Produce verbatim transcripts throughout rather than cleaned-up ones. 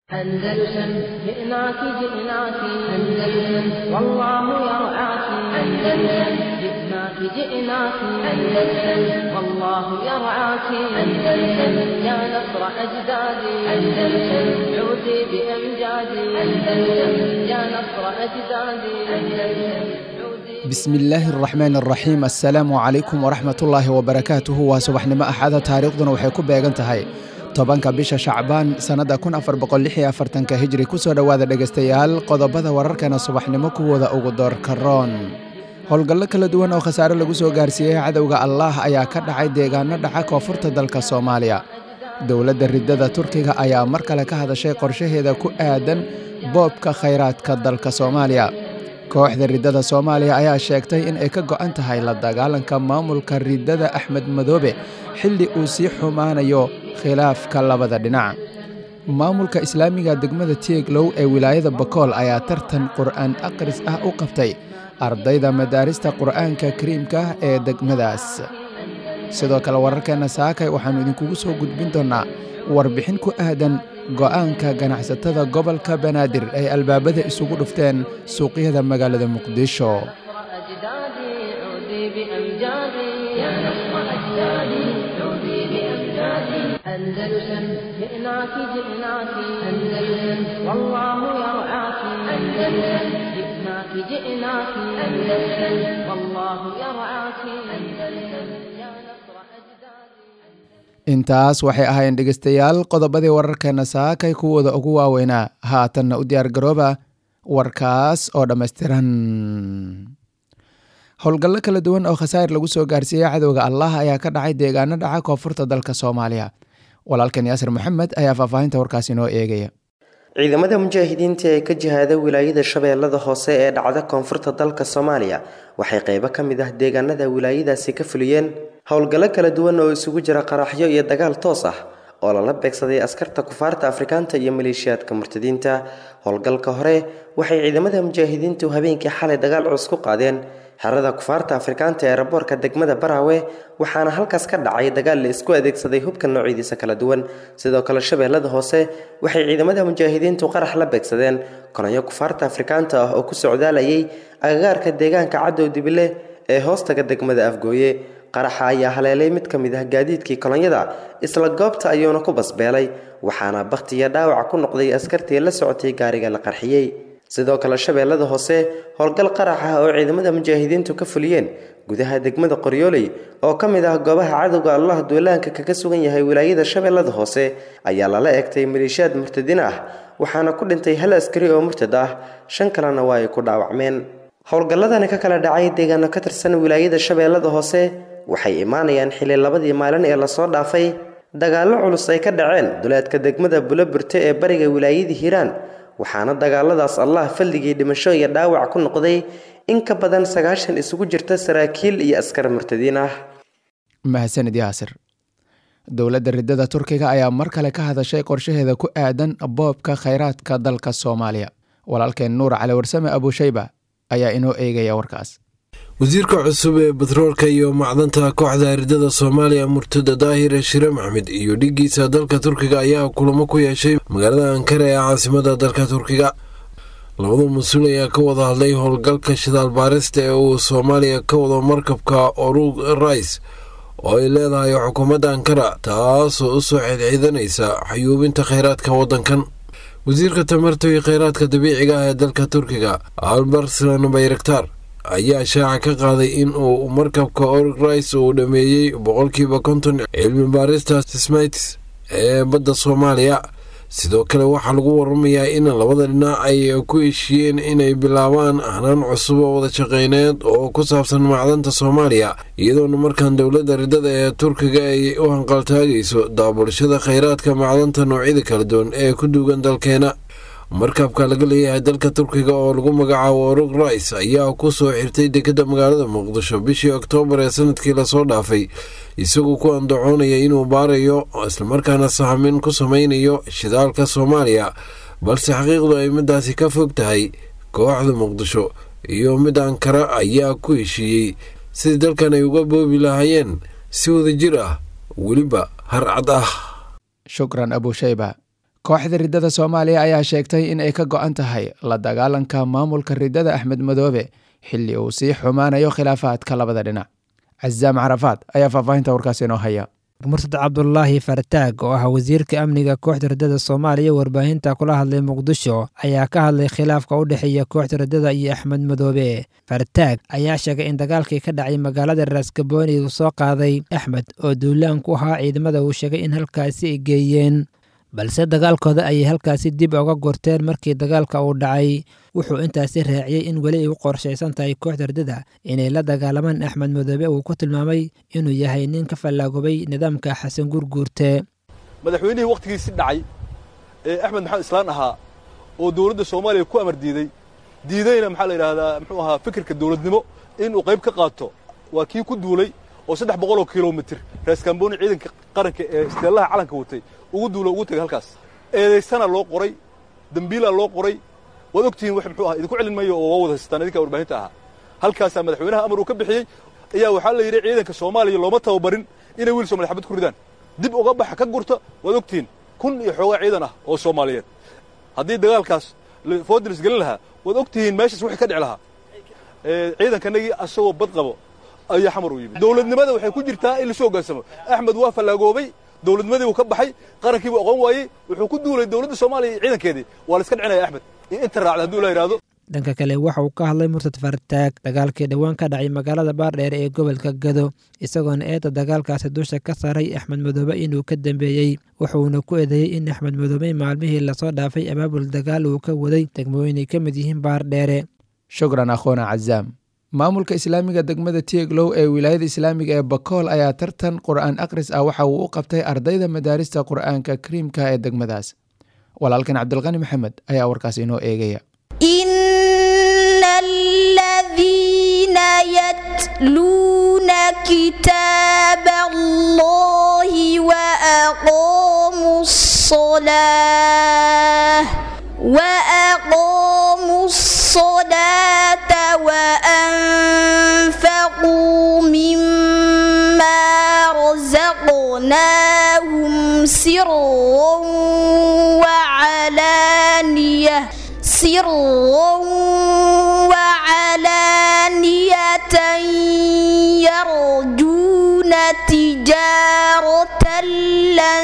أندلسن جئناك جئناك أندلسن والله يرعاك أندلسن جئناك جئناك أندلسن والله يرعاك أندلسن يا نصر أجدادي أندلسن عودي بأمجادي أندلسن يا نصر أجدادي أندلسن بسم الله الرحمن الرحيم السلام عليكم ورحمة الله وبركاته وصباحنimo axada taariikhduna waxay ku beegan tahay tobanka bisha Shacbaan sanada kun afar boqol lix iyo afartan hijri ku soo dhawaada dhageystayaal qodobada wararkana subaxnimo kuwada ugu door karoon howlgallo kala duwan oo khasaare lagu soo gaarsiiyay cadawga Allah ayaa ka dhacay deegaano dhaca koonfurta dalka Soomaaliya dawladda ridada Turkiga ayaa mar kale ka hadashay qorshaheeda ku aadan boobka khayraadka dalka Soomaaliya kooxda ridada Soomaaliya ayaa sheegtay in ay ka go'an tahay la dagaalanka maamulka ridada Axmed Madoobe xilli uu sii xumaanayo khilaafka labada dhinac maamulka islaamiga degmada Tieglow ee wilaayada Bakool ayaa tartan qur'aan aqris ah u qabtay ardayda madaarista qur'aanka kariimka ee degmadaas sidoo kale wararkeena saakay waxaanu idinkugu soo gudbin doonaa warbixin ku aadan go'aanka ganacsatada gobolka Banaadir ay albaabada isugu dhufteen suuqyada magaalada Muqdisho أندلسن جئناك جئناك أندلسن والله يرعاك أندلسن جئناك جئناك أندلسن والله يرعاك أندلسن يا نصر أجدادي intaas waxay ahaayeen dhageystayaal qodobadii wararkeena saakay kuwada ugu waaweynaa haatanna u diyaar garooba warkaas oo dhammaystiran howlgallo kala duwan oo khasaar lagu soo gaarsiiyay cadawga Allah ayaa ka dhacay deegaano dhaca koonfurta dalka Soomaaliya walaalkan Yaasir Maxamed ayaa faahfaahinta warkaasi noo eegaya ciidamada mujaahidiinta ee ka jihada wilaayada Shabeellada Hoose ee dhacda koonfurta dalka Soomaaliya waxay qayb ka mid ah deegaanada wilaayadaasi ka fuliyeen howlgallo kala duwan oo isugu jira qaraxyo iyo dagaal toos ah oo la beegsaday askarta kufaarta Afrikaanta iyo maleeshiyaadka murtadiinta howlgalka hore waxay ciidamada mujaahidiintu habeenkii xalay dagaal culus ku qaadeen xarada kufaarta Afrikaanta ee raboorka degmada Baraawe waxaana halkaas ka dhacay dagaal la isku adeegsaday hubka noocyadiisa kala duwan sidoo kale Shabeellada Hoose waxay ciidamada mujaahidiintu qarax la beegsadeen kanayo kufaarta Afrikaanta ah oo ku socdaalayay agagaarka deegaanka Cadow Dibile ee hoostaga degmada Afgooye qaraxa ayaa haleelay mid ka mid ah gaadiidkii kolonyada isla goobta ayuuna ku basbeelay waxaana baqtiya dhaawac ku noqday askartii la socotay gaariga la qarxiyay sidoo kale Shabeellada Hoose howlgal qarax ah oo ciidamada mujaahidiintu ka fuliyeen gudaha degmada Qoryooley oo ka mid ah goobaha cadawga Allah duulaanka kaga sugan yahay wilaayada Shabeellada Hoose ayaa lala eegtay maleeshiyaad murtadiin ah waxaana ku dhintay hal askari oo murtad ah shan kalena waa ay ku dhaawacmeen howlgalladani ka kala dhacay deegaano ka tirsan wilaayada Shabeellada Hoose waxay imaanayaan xilli labadii maalin ee la soo dhaafay dagaallo culus ay ka dhaceen duleedka degmada Buloburte ee bariga wilaayada Hiiraan waxaana dagaaladaas Allah falligii dhimasho iyo dhaawac ku noqday in ka badan sagaashan isugu jirta saraakiil iyo askar murtadiin ah mahadsanid Yaasir dawladda ridada Turkiga ayaa mar kale ka hadashay qorshaheeda ku aadan boobka khayraadka dalka Soomaaliya walaalkeen Nuur Cali Warsame Abu Shayba ayaa inoo eegaya warkaas wasiirka cusub ee batroolka iyo macdanta kooxda ridada Soomaaliya Murtada Daahir Shire Maxamed iyo dhigiisa dalka Turkiga ayaa kulamo ku yeeshay magaalada Ankara ee caasimadda dalka Turkiga labada mas'uul ayaa ka wada hadlay howlgalka shidaal baarista ee uu Soomaaliya ka wado markabka Orug Rice oo ay leedahay xukuumadda Ankara taasoo u soo xidhiidhanaysa xayuubinta kheyraadka waddankan wasiirka tamarta iyo kheyraadka dabiiciga ah ee dalka Turkiga Alparslan Bayraktar ayaa shaaca ka qaaday in uu markabka Orug Rice uu dhameeyay boqolkiiba konton cilmi baarista seismics ee badda Soomaaliya sidoo kale waxaa lagu waramayaa in labada dhinac ay ku heshiiyeen inay bilaabaan hanaan cusub oo wada shaqeyneed oo ku saabsan macdanta Soomaaliya iyadoona markaan dowladda ridada ee Turkiga ay u hanqaltaagayso daabulshada kheyraadka macdanta noocyada kala duwan ee ku duugan dalkeena markabka laga leeyahay dalka Turkiga oo lagu magacaabo Orug Rice ayaa ku soo xirtay dekedda magaalada Muqdisho bishii Oktoobar ee sanadkii la soo dhaafay isagoo ku andacoonaya inuu baarayo isla markaana sahamin ku sameynayo shidaalka Soomaaliya balse xaqiiqdu ay midaasi ka fog tahay kooxda Muqdisho iyo mid Ankara ayaa ku heshiiyey sidii dalkan ay uga boobi lahaayeen si wada jir ah weliba har cad ah shukran Abu Shayba kooxda riddada soomaaliya ayaa sheegtay in ay ka go-an tahay la dagaalanka maamulka riddada axmed madoobe xilli uu sii xumaanayo khilaafaadka labada dhinac. cazaam carafaad ayaa faahfaahinta warkaasi inoo haya. murtad cabdulaahi fartaag oo ah wasiirka amniga kooxda riddada soomaaliya warbaahinta kula hadlay muqdisho ayaa ka hadlay khilaafka u dhexeeya kooxda riddada iyo axmed madoobe. fartaag ayaa sheegay in dagaalkii ka dhacay magaalada raasgabooni uu soo qaaday axmed oo duulaan ku ahaa ciidamada uu sheegay in halkaasi ay geeyeen, balse dagaalkooda ayay halkaasi dib uga gorteen markii dagaalka uu dhacay. wuxuu intaasi raaciyey in weli ay u qorshaysan tahay kooxda riddada inay la dagaalamaan axmed madoobe. uu ku tilmaamay inuu yahay nin ka fallaagobay nidaamka xasan gurguurte. madaxweynihii wakhtigiisi dhacay ee axmed maxamed islaan ahaa oo dowladda soomaaliya ku amar diiday diidayna maxaa la yidhaahdaa muxuu ahaa fikirka dowladnimo inuu qayb ka qaato waa kii ku duulay oo saddex boqol oo kilomitir raaskambooni ciidanka qaranka ee isteellaha calanka watay ugu duulo ugu tegay halkaas. eedaysana loo qoray, dambiilaa loo qoray. waad ogtihiin wax muxuu ahaa idinku celin maayo oo waa wada haystaan idinka warbaahinta ahaa. halkaasaa madaxweynaha amar uu ka bixiyey ayaa waxaa la yidhi ciidanka soomaaliya looma tababarin inay wiil Soomaali xabad ku ridaan, dib uga baxa ka gurta. waad ogtihiin kun iyo xoogaa ciidan ah oo Soomaaliyeed haddii dagaalkaas foodilis gelin lahaa waad ogtihiin meeshaas wixii ka dhici lahaa. ciidankanagii asagoo bad qabo ayaa xamar u yimid. dowladnimada waxay ku jirtaa in la soo hogaansamo. axmed waa fallaagoobay, dowladnimadii uu ka baxay, qarankii buu aqoon waayey, wuxuu ku duulay dowladda Soomaaliya iyo ciidankeedii. waa la iska dhicinaya axmed iyo inta raacda hadduu la yidhaahdo. dhanka kale waxa uu ka hadlay murtad fartaag dagaalkii dhowaan ka dhacay magaalada baardheer ee gobolka Gado, isagoona eedda dagaalkaasi dusha ka saaray axmed madoobe inuu ka dambeeyey. wuxuuna ku eedeeyey in axmed madoobe maalmihii lasoo dhaafay abaabul dagaal uu ka waday degmooyin ay ka mid yihiin baardheere. shukran akhoona cazaam. maamulka islaamiga degmada Tieglow ee wilaayada islaamiga ee Bakool ayaa tartan qur'aan akhris ah waxa uu u qabtay ardayda madaarista qur'aanka kariimka ee degmadaas. walaalkan cabdulqani maxamed ayaa warkaasi inoo eegaya. innal ladhiina yatluuna kitaaballahi wa aqaamus salaah wa aqaamus salaata wa anfaquu mimma razaqnaahum sirran wa alaaniyah sirran wa alaaniyatan yarjuuna tijaaratan lan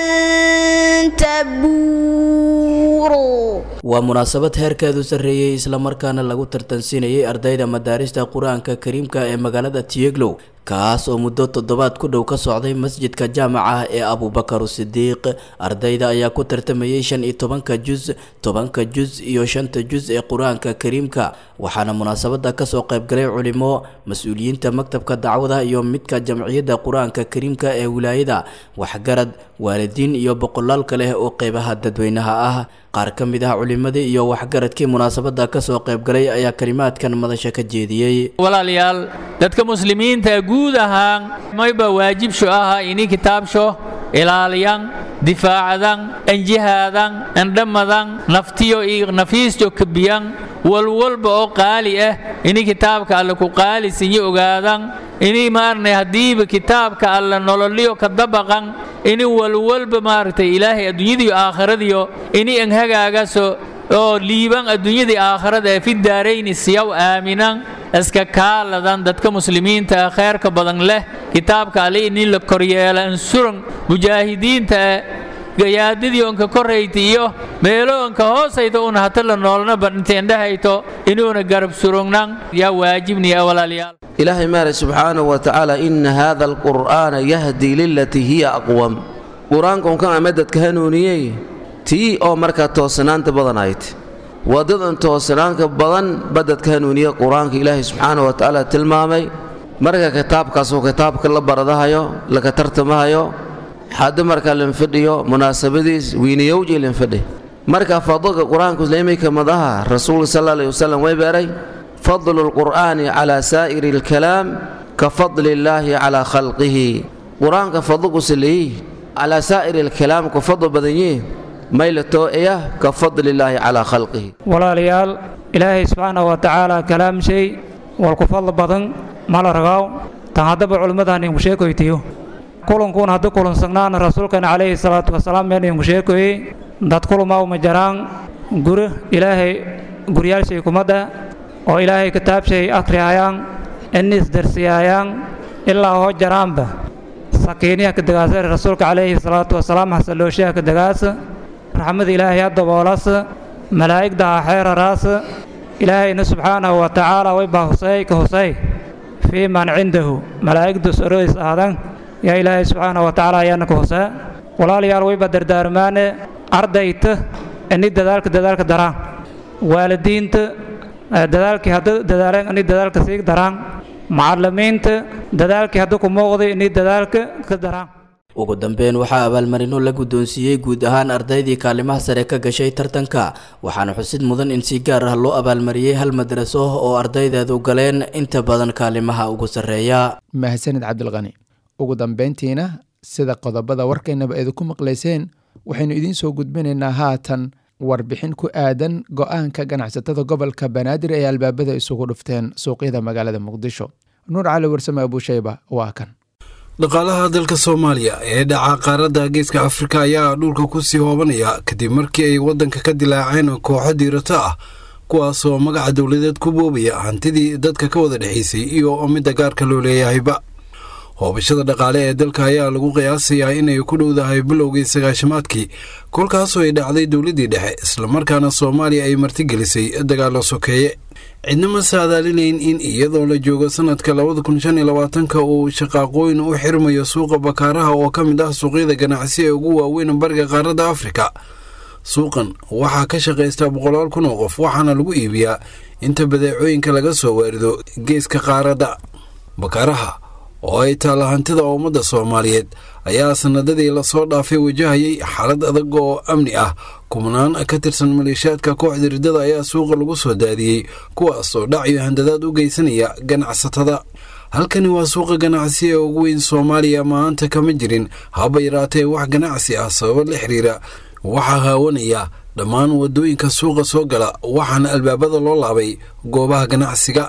tabuur. waa munaasabad heerkeedu sarreeyey islamarkaana lagu tartansiinayay ardayda madaarista qur-aanka kariimka ee magaalada Tieglow, kaas oo muddo toddobaad ku dhow ka socday masjidka jaamaca ee Abubakar Sidiiq. ardayda ayaa ku tartamayay shan iyo tobanka juz, tobanka juz iyo shanta juz ee qur-aanka kariimka, waxaana munaasabada kasoo qaybgalay culimo, mas-uuliyiinta maktabka dacwada iyo midka jamciyadda qur-aanka kariimka ee wilaayada, waxgarad, waalidiin iyo boqolaal kale oo qeybaha dadweynaha ah. qaar ka mid ah culimadii iyo waxgaradkii munaasabada kasoo qaybgalay ayaa kalimaadkan madasha ka jeediyey. walaalayaal, dadka muslimiinta guud ahaan mayba waajibsho aha inay kitaabsho ilaaliyan, difaacadan, anjihaadan, andhamadan, naftiyo iyo nafiisto kabiyan, walwalba oo qaali ah inay kitaabka alle ku qaalisan ogaadan, inay maarnay hadiiba kitaabka alle nololiyo ka dabaqan, inay walwalba maartay ilaahay adduunyada iyo aakhirada inay an hagaagaso oo liiban adduunyada aakhirada ee fi daarayni siyaw aaminan iska kaaladan dadka muslimiinta khayrka badan leh kitaabka alle in la koryeelo ansuran mujaahidiinta gayaadidii onka koraytiyo meelo onka hoosayda una hata la noolna banteendahayto inuuna garab surugnan yaa waajibni awalaaliyaal. ilaahay maara subxaanahu wa tacaala ina hada alqur'aana yahdi lilatii hiya aqwam. qur-aankan kan amadadka hanuuniyey tii oo markaa toosanaanta badan ahayd. wadadan toosanaanka badan badadka hanuuniya qur-aanka ilaahay subxaanahu wa tacaala tilmaamay. marka kitaabkaasoo kitaabka la baradahayo laga tartamahayo hadda markaa linfadhiyo munaasabadiis wiiniyowji linfadhi marka fadlka qur-aanku islaamika madaha rasuulka sallallahu alayhi wasallam way baaray fadlu alqur'aani ala saa'iri alkalaam ka fadli illaahi ala khalqihi. qur-aanka fadlku sileeyay ala saa'iri alkalaam ka fadl badanyee maylato iya ka fadli illaahi ala khalqihi. walaalayaal, ilaahay subxaanahu wa tacaala kalaam shay wal ku fadl badan mala ragaaw tan haddaba culimmadaan igu sheekoytiyo kulankuna haddii kulansagnaan rasuulkana calayhi salaatu wasalaam meenaynu sheekoyey dad kulama uma jaraan guri ilaahay guryaashay kumada oo ilaahay kitaabshay akhriyayaan innis darsiyayaan ilaa hoo jaraanba sakiiniya ka dagaasay rasuulka calayhi salaatu wasalaam xasalooshaha ka dagaasa raxmada ilaahay daboolaas malaa'igda xeeraraas ilaahayna subxaanahu wa tacaala way baa husay ka husay fii man cindahu malaa'igdu soroys aadan yaa ilaahay subxaanahu wa tacaala ayaana ka husaa walaalayaal wayba dardaarmaane ardayta ini dadaalka dadaalka daraan waalidiinta dadaalkii hadda dadaaleen ini dadaalka sii daraan macallimiinta dadaalkii hadda ku muuqday ini dadaalka ka daraan ugu dambeyn waxaa abaalmarino la guddoonsiiyey guud ahaan ardaydii kaalimaha sare ka gashay tartanka waxaana xusid mudan in si gaar ah loo abaalmariyey hal madraso oo ardaydeedu galeen inta badan kaalimaha ugu sarreeya. mahadsanid cabdilqani. ugu dambeyntiina sida qodobada warkaynaba idinku maqlayseen waxaynu idiin soo gudbinaynaa haatan warbixin ku aadan go-aanka ganacsatada gobolka banaadir ee albaabada isugu dhufteen suuqyada magaalada muqdisho. nuur cali warsame abuushayba waa kan. dhaqaalaha dalka soomaaliya ee dhaca qaaradda geeska afrika ayaa dhulka kusii hoobanaya kadib markii ay waddanka ka dilaaceen kooxo diirato ah kuwaasoo magaca dowladeed ku boobaya hantidii dadka ka wada dhexaysay iyo midda gaarka loo leeyahayba. hoobashada dhaqaale ee dalka ayaa lagu qiyaasayaa inay ku dhowdahay bilowgii sagaashamaadkii kolkaasoo ay dhacday dowladdii dhexe islamarkaana soomaaliya ay martigelisay dagaallo sokeeye. cidna ma saadaalinayn in iyadoo la joogo sanadka labada kun shan iyo labaatanka uu shaqaaqooyin u xirmayo suuqa bakaaraha oo ka mid ah suuqyada ganacsi ee ugu waaweyn bariga qaaradda afrika. suuqan waxaa ka shaqaysta boqolaal kun oo qof waxaana lagu iibiyaa inta badeecooyinka laga soo waarido geeska qaaradda. bakaaraha oo ay taalla hantida ummadda soomaaliyeed ayaa sanadadii lasoo dhaafay wajahayay xaalad adag oo amni ah. kumanaan ka tirsan maleeshiyaadka kooxda riddada ayaa suuqa lagu soo daadiyey kuwaasoo dhac iyo handadaad u geysanaya ganacsatada. halkani waa suuqa ganacsi ee ugu weyn soomaaliya maanta kama jirin haba yaraatee wax ganacsi ah sababo la xiriira waxaa haawanaya dhammaan waddooyinka suuqa soo gala waxaana albaabada loo laabay goobaha ganacsiga.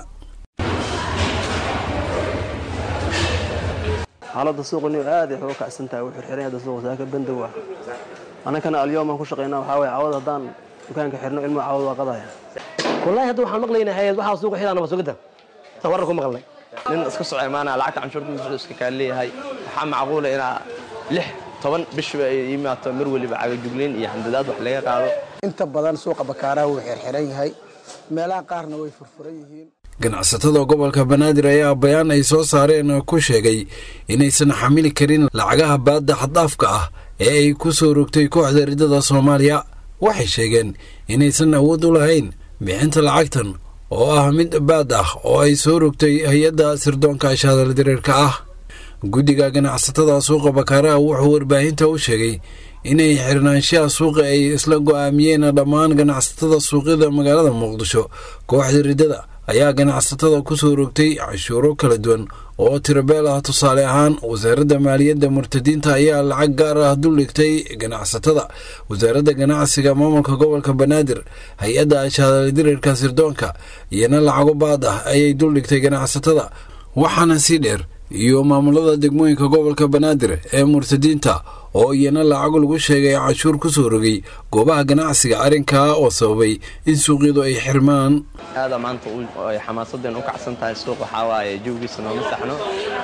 xaaladda suuqani aad ay uga kacsan tahay wuxuu xiran yahay suuqa saaka bandow ah anakana alyoom aan ku shaqeynaa waxa way caawad hadaan dukaanka xirno ilmo caawad waa qadaya wallahi hadda waxaan maqlaynaa hay'ad waxa suuqa xirana ma sugada tawar ku maqlay nin iska socay maana lacagta canshuurta muxuu iska ka leeyahay waxa macquul ah inaa lix toban bish ay imaato mar waliba caga jugleen iyo handadaad wax laga qaado. inta badan suuqa bakaaraha wuu xirxiran yahay meelaha qaarna way furfuran yihiin. ganacsatada gobolka banaadir ayaa bayaan ay soo saareen ku sheegay inaysan xamili karin lacagaha baadda xaddaafka ah ee ay ku soo rogtay kooxda riddada soomaaliya. waxay sheegeen inaysan awood u lahayn bixinta lacagtan oo ah mid baad ah oo ay soo rogtay hay-adda sirdoonka shaadal dareerka ah. guddiga ganacsatada suuqa bakaaraha wuxuu warbaahinta u sheegay inay xirnaanshaha suuqa ay isla go'aamiyeen dhammaan ganacsatada suuqyada magaalada muqdisho. kooxda riddada ayaa ganacsatada ku soo rogtay cashuuro kala duwan oo tirabeel ah. tusaale ahaan wasaaradda maaliyadda murtadiinta ayaa lacag gaar ah duldhigtay ganacsatada. wasaaradda ganacsiga maamulka gobolka banaadir hay-adda shaadaldirirka sirdoonka iyana lacago baad ah ayay duldhigtay ganacsatada. waxaana sii dheer iyo maamulada degmooyinka gobolka banaadir ee murtadiinta oo iyana lacago lagu sheegay cashuur ku soo rogay goobaha ganacsiga arrinkaa oo sababay in suuqyadu ay xirmaan. aada maanta ay xamaasadeen u kacsan tahay suuq waxaa waaye jawgiisa nooma saxno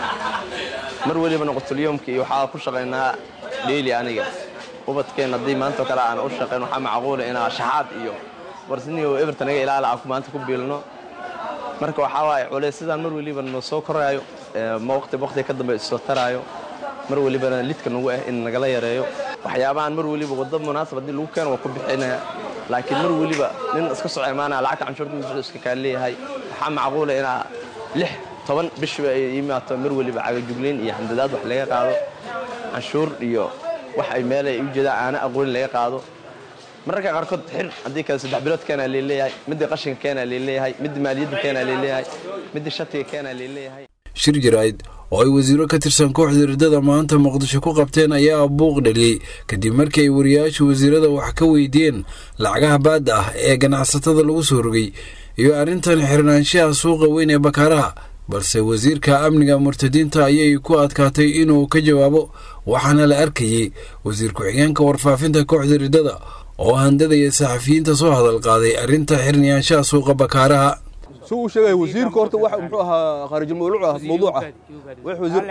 mar waliba noqotolyoomkii waxaa ku shaqaynaa dheeli aniga ubadkeen haddii maanta kale aan u shaqayn waxaa macquula inaa shaxaad iyo warsiniyo everton naga ilaala aan maanta ku biilno marka waxaa waaye culays sidaan mar waliba noo soo koraayo ma waqti waqti ka dambe soo taraayo mar waliba lidka nagu ah in nagala yareeyo waxyaabahan mar waliba waddo munaasab hadii lagu keeno waa ku bixinaya laakiin mar waliba nin iska socay maana lacagta canshuurta muxuu iska ka leeyahay waxa macquul ah inaa lix toban bish ay imaato mar waliba caga jugleen iyo handadaad wax laga qaado canshuur iyo wax ay meel ay u jeedaan aana aqoon laga qaado mararka qaarkood xir hadii kale saddex bilood keena leeyahay mid qashin keena leeyahay mid maaliyad keena leeyahay mid shatiga keena leeyahay. shir jirayd oo ay wasiiro ka tirsan kooxda riddada maanta muqdisho ku qabteen ayaa buuq dhaliyey kadib markii ay wariyaasha wasiirada wax ka weydiiyeen lacagaha baadda ah ee ganacsatada lagu soo rogay iyo arrintan xirnaanshaha suuqa weyn ee bakaaraha balse wasiirka amniga murtadiinta ayay ku adkaatay inuu ka jawaabo waxaana la arkayey wasiir ku-xigeenka warfaafinta kooxda riddada oo handadaya saxafiyiinta soo hadal qaaday arrinta xirniyaanshaha suuqa bakaaraha suu sheegay wasiirka horta waxa muxuu ahaa khaarij mawduuc ah mawduuc ah wax wasiir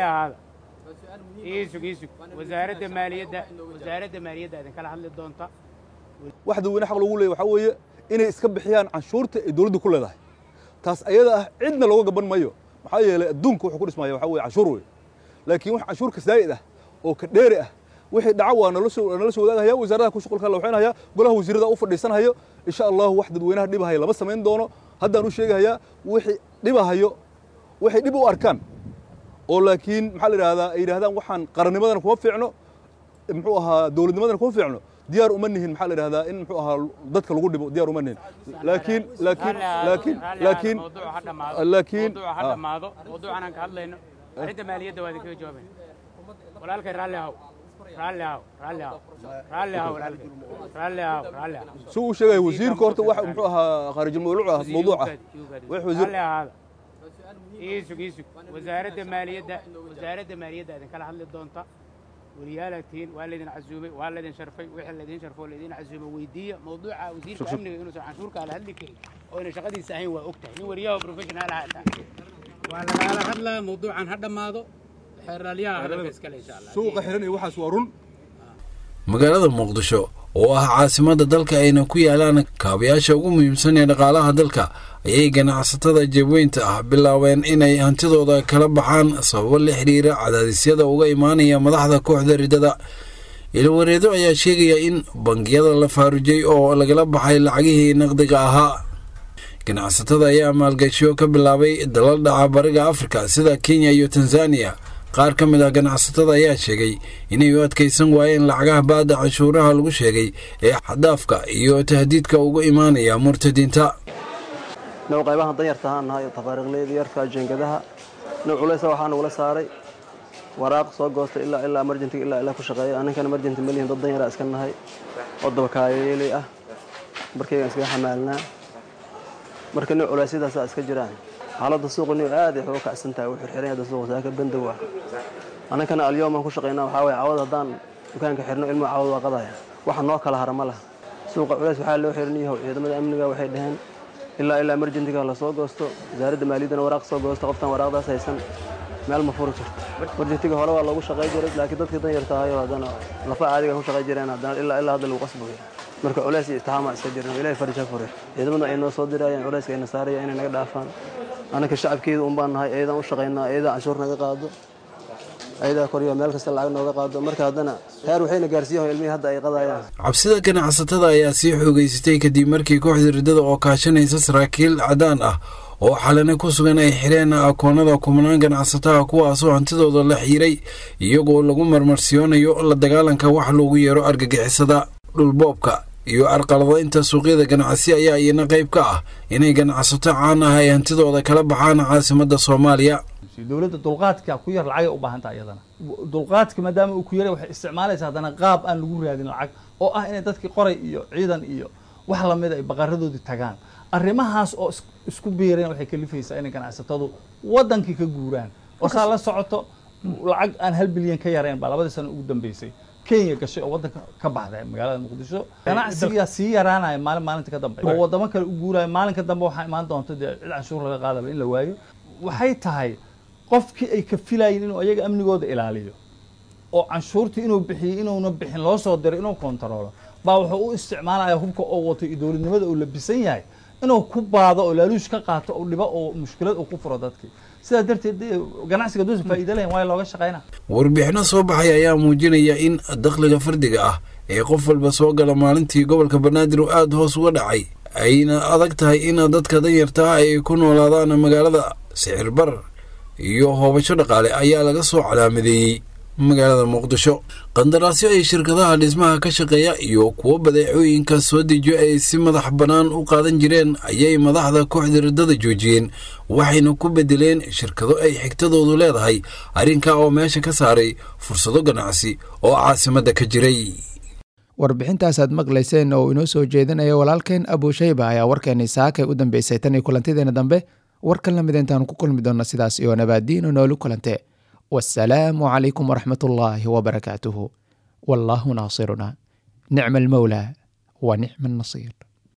iisug iisug wasaaradda maaliyadda wasaaradda maaliyadda idin kala hadli doonta waxda weyne xaq loogu leeyahay waxa weeye inay iska bixiyaan canshuurta ay dawladdu ku leedahay taas ayada ah cidna looga gaban mayo maxaa yeelay adduunka wuxuu ku dhismaya waxa weeye canshuur weeye laakiin wax canshuurka saa'id ah oo ka dheeri ah wixii dhaca waa nala soo nala soo wadaagaya wasaaradda ku shaqalka la waxaynaya golaha wasiirada u fadhiisanayo insha Allah wax dadweynaha dhibahay lama sameyn doono haddaan u sheegayaa wixii dhibahayo wixii dhib u arkaan oo laakiin maxaa la yiraahdaa ay yiraahdaan waxaan qarannimadan kuma fiicno muxuu ahaa dawladnimadan kuma fiicno diyaar uma nihin maxaa la yiraahdaa in muxuu ahaa dadka lagu dhibo diyaar uma nihin laakiin laakiin laakiin laakiin laakiin hadamaado mawduucan aan ka hadlayno arrinta maaliyadda waa idinkaga jawaabayna walaalkay raalli ahow raalli ahow raalli ahow raalli ahow raalli ahow raalli ahow suu u sheegay wasiirka horta waxa muxuu ahaa khaarij mawduuc ah mawduuc ah wax wasiir raalli ahaada iisug iisug wasaaradda maaliyadda wasaaradda maaliyadda idin kala hadli doonta وليالتين والذين عزومي والذين شرفي وحنا الذين شرفوا الذين عزومي ويدية موضوع وزير الأمن إنه عن شورك على هذيك وإن شغلي ساهين وأكتر إنه ورياه بروفيشنال هذا ولا على هذا موضوع عن هذا ماذا حراليا هذا بس كله إن شاء الله سوق حرني وحش ورن magaalada muqdisho oo ah caasimada dalka ayna ku yaalaan kaabayaasha ugu muhiimsan ee dhaqaalaha dalka ayay ganacsatada jabweynta ah bilaabeen inay hantidooda kala baxaan sababo la xiriira cadaadisyada uga imaanaya madaxda kooxda riddada ilwareedo ayaa sheegaya in bangiyada la faarujay oo lagala baxay lacagihii naqdiga ahaa ganacsatada ayaa maalgashiyo ka bilaabay dalal dhaca bariga Afrika sida Kenya iyo Tanzania qaar ka mid ah ganacsatada ayaa sheegay inay u adkaysan waayeen lacagaha baada canshuuraha lagu sheegay ee xadaafka iyo tahdiidka uga imaanaya murtadiinta noo qaybaha danyarta ahaanahay tafaariiqleed yarka jeengadaha noo culaysa waxaan uga saaray waraaq soo goostay ilaa ilaa emergency ilaa ilaa ku shaqeeyay anankana emergency million dad danyar iska nahay oo dabakaayay ah markay iska xamaalnaa marka noo culaysidaas iska jiraan xaaladda suuqani aad ay xoo kacsan tahay wuxuu xiran yahay suuqa saaka bandow ah anankana alyoom aan ku shaqeynaa waxa way caawad hadaan dukaanka xirno ilmo caawad waa qadaya waxa noo kala harama laha suuqa culays waxa loo xiranyahay ciidamada amniga waxay dhahan ilaa ilaa emergency-ga la soo goosto wasaaradda maaliyadda waraaq soo goosto qoftan waraaqdaas haysan meel ma furo jirto emergency-ga hore waa lagu shaqeey jiray laakiin dadka danyarta ah hadana lafa caadiga ku shaqeey jireen hadana ilaa ilaa hadda lagu qasbo marka culays iyo taxama iska jireen ilaahay farja fure ciidamada ay noo soo dirayaan culayska ay nasaarayaan inay naga dhaafaan anaka shacabkeedu un baan nahay ayadaan u shaqeynaa ayadaan canshuur naga qaado ayadaa koriyo meel kasta lacag nooga qaado marka haddana heer waxayna gaarsiiyeen ilmihii hadda ay qadayaan cabsida ganacsatada ayaa sii xoogaysatay kadib markii kooxda riddada oo kaashanaysa saraakiil cadaan ah oo xalane ku sugan ay xireen akoonada kumanaan ganacsatada kuwaasoo hantidooda la xiiray iyagoo lagu marmarsiyoonayo la dagaalanka wax loogu yeero argagixisada dhulboobka iyo arqaladaynta suuqyada ganacsi ayaa iyana qayb ka ah inay ganacsato caan ah ay hantidooda kala baxaan caasimadda Soomaaliya dawladda dulqaadka ku yar lacag u baahan tahay iyadana dulqaadka maadaama uu ku yaray waxay isticmaalaysaa hadana qaab aan lagu raadin lacag oo ah inay dadkii qoray iyo ciidan iyo wax la mid ah ay baqaradoodii tagaan arrimahaas oo isku biireen waxay kalifaysaa inay ganacsatadu wadankii ka guuraan oo saa la socoto lacag aan hal bilyan ka yareen baa labadii sano ugu dambeysay Kenya gashay oo wadanka ka baxday magaalada Muqdisho ganacsiga si yaraanay maalin maalinta ka dambeeyay oo wadamo kale u guuray maalin ka dambe waxa imaan doonta cid canshuur laga qaadaba in la waayo waxay tahay qofkii ay ka filayeen inuu ayaga amnigooda ilaaliyo oo canshuurtii inuu bixiyo inuuna bixin loo soo diray inuu kontaroolo baa wuxuu u isticmaalaya hubka oo wato dawladnimada uu labisan yahay inuu ku baado oo laaluush ka qaato oo dhibo oo mushkilad uu ku furo dadkii sida darteed ganacsiga doosi faa'iido leh waa looga shaqeynaa warbixino soo baxay ayaa muujinaya in dakhliga fardiga ah ee qof walba soo gala maalintii gobolka Banaadir aad hoos uga dhacay ayna adag tahay in dadka danyarta ay ku noolaadaan magaalada sicir bar iyo hoobasho dhaqaale ayaa laga soo calaamadeeyay magaalada Muqdisho qandaraasyo ay shirkadaha dhismaha ka shaqeeya iyo kuwa badeecooyinka soo dejiyo ay si madax banaan u qaadan jireen ayay madaxda kooxda riddada joojiyeen waxayna ku bedeleen shirkado ay xigtadoodu leedahay arrinka oo meesha ka saaray fursado ganacsi oo caasimadda ka jiray warbixintaas aad maqlayseen oo inoo soo jeedinaya walaalkeen Abu Shayba ayaa warkeena saaka u dambeysay tan kulantideena dambe warkan lamid intaanu ku kulmi doonna sidaas iyo nabaadiino noolu kulante wassalaamu calaykum waraxmatullaahi wabarakaatuhu wallaahu naasiruna nicma almawlaa wa nicma annasiir